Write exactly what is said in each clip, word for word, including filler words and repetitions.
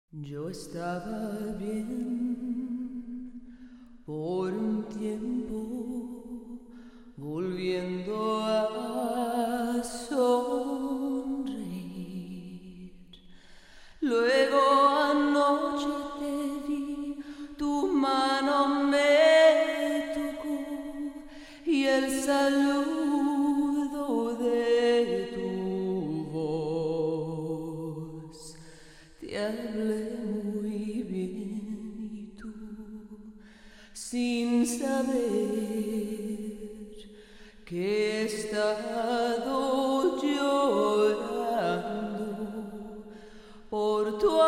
Yo estaba bien por un tiempo, volviendo a sonreír. Luego anoche te vi, tu mano me tocó y el saludo de tu voz. Te hablé muy bien y tú, sin saber que he estado llorando por tu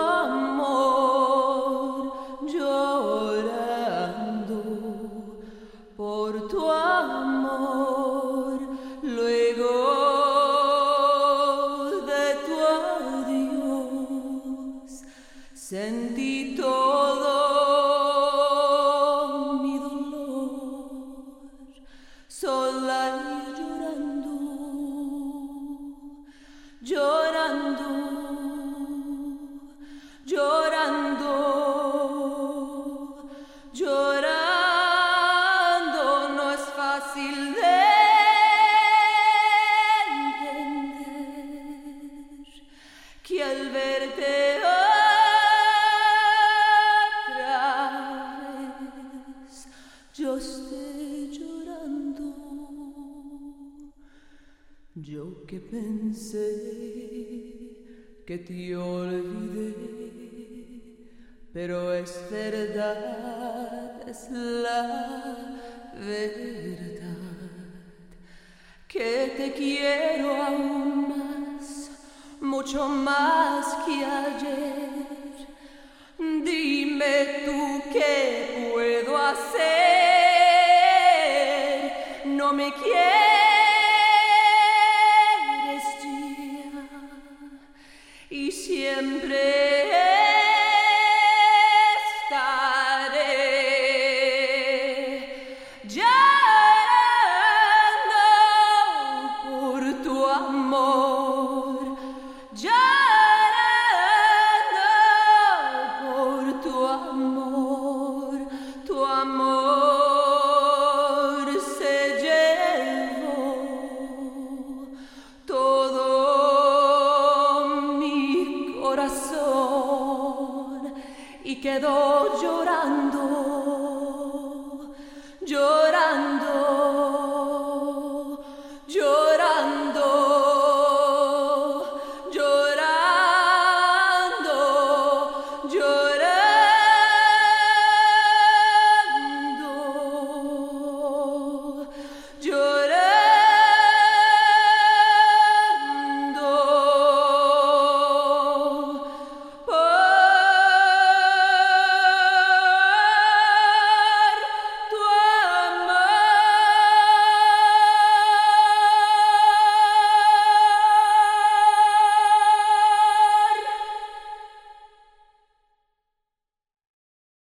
amor, llorando por tu amor. Luego de tu adiós sentí todo mi dolor, sola y llorando, llorando, llorando, llorando. No es fácil de entender que al verte yo estoy llorando. Yo que pensé que te olvidé, pero es verdad, es la verdad, que te quiero aún más, mucho más que ayer. Dime tú qué puedo hacer, no me quieres ya y siempre estaré llorando por tu amor, tu amor, tu amor se llevó todo mi corazón y quedó llorando.